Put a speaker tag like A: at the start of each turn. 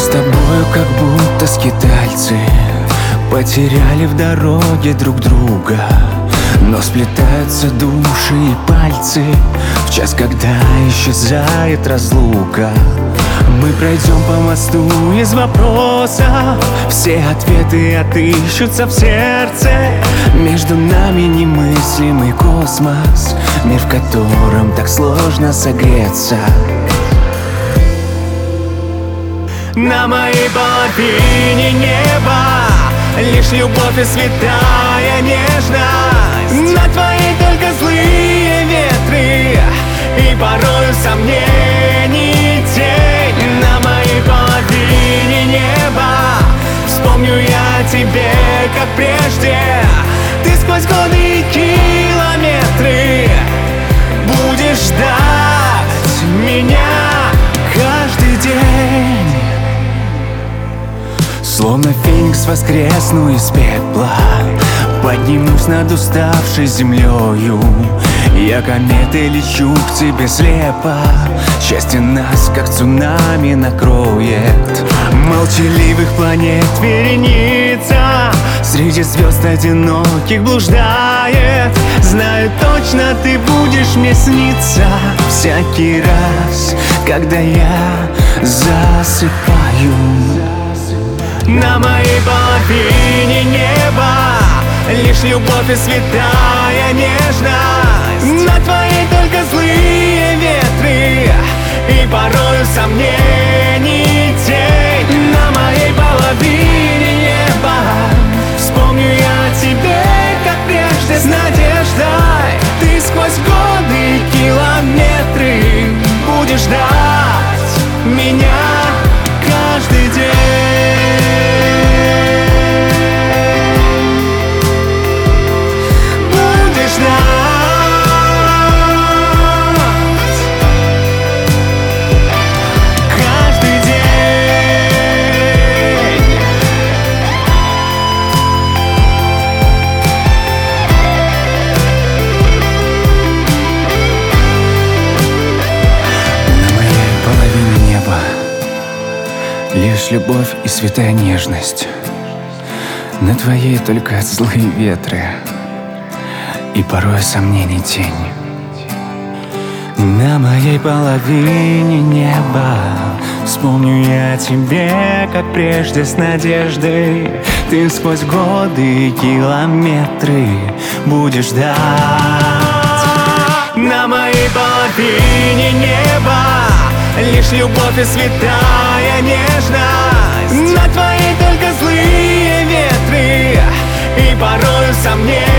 A: тобою как будто скитальцы, потеряли в дороге друг друга. Но сплетаются души и пальцы в час, когда исчезает разлука. Мы пройдем по мосту из вопроса, все ответы отыщутся в сердце. Между нами немыслимый космос, мир, в котором так сложно согреться. На моей половине неба лишь любовь и святая нежность. На твоей только злые ветры и порою сомнений тень. На моей половине неба вспомню я тебе, как прежде. Ты сквозь годы и километры будешь ждать меня каждый день. Словно феникс воскресну из пепла, поднимусь над уставшей землею. Я кометой лечу к тебе слепо, счастье нас, как цунами, накроет. Молчаливых планет вереница среди звезд одиноких блуждает. Знаю точно, ты будешь мне сниться всякий раз, когда я засыпаю. На моей половине неба лишь любовь и святая нежность. На твоей только злые ветры и порою сомнений тень. На моей половине неба вспомню я тебе, как прежде, с надеждой. Ты сквозь годы и километры будешь ждать меня каждый день. Лишь любовь и святая нежность. На твоей только злые ветры и порой сомнений тень. На моей половине неба вспомню я тебе, как прежде, с надеждой. Ты сквозь годы и километры будешь ждать. На моей половине неба лишь любовь и святая нежность. На твоей только злые ветры и порою сомнения.